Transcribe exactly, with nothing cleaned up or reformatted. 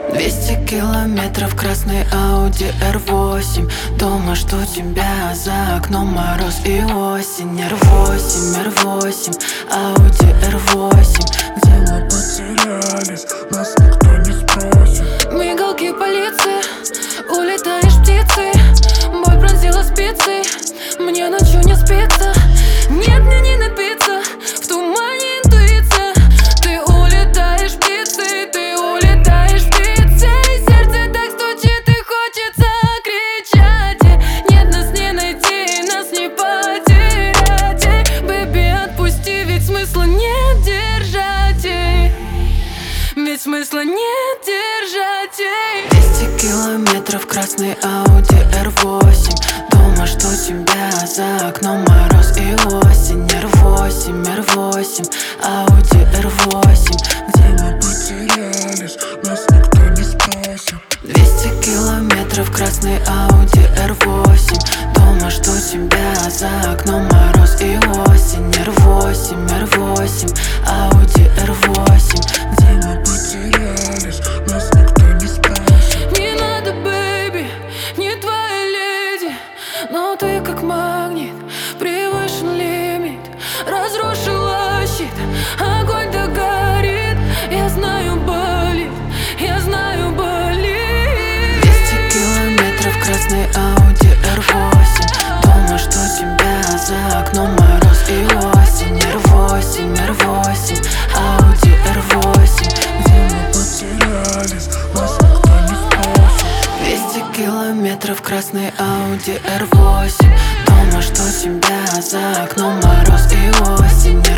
Двести километров, красный Audi эр восемь. Дома жду тебя, за окном мороз и осень. эр восемь, эр восемь, Audi эр восемь. Где мы потерялись, нас никто не спросит. Мигалки полиции, улетаешь птицей. Боль пронзила спицей, мне ночью не спится. Нет, мне не напиться, в тумане интуиция. Ты улетаешь птицей, ты улетаешь птицей. Сердце так стучит и хочется кричать. И нет, нас не найти, нас не потерять. Эй, бэби, отпусти, ведь смысла нет держать. Эй, ведь смысла нет держать. Эй. Двести километров, красный Audi эр восемь. Дома жду тебя, за окном мороз и осень. эр восемь, эр восемь, Audi эр восемь. Где мы потерялись, нас никто не спросит. Двести километров, красный Audi эр восемь. Дома жду тебя, за окном мороз и осень. эр восемь, эр восемь, Audi эр восемь. Где мы потерялись, нас никто не спросит. Не надо, бэйби, не твоя леди, но ты как магнит, превышен лимит. Разрушила щит, огонь догорит. Я знаю, болит, я знаю, болит. Двести километров, красный Audi эр восемь. Дома жду тебя, за окном мороз и осень. эр восемь, эр восемь, Audi эр восемь. Где мы потерялись, нас никто не спросит. Двести километров, красный Audi эр восемь. Дома жду тебя, за окном мороз и осень.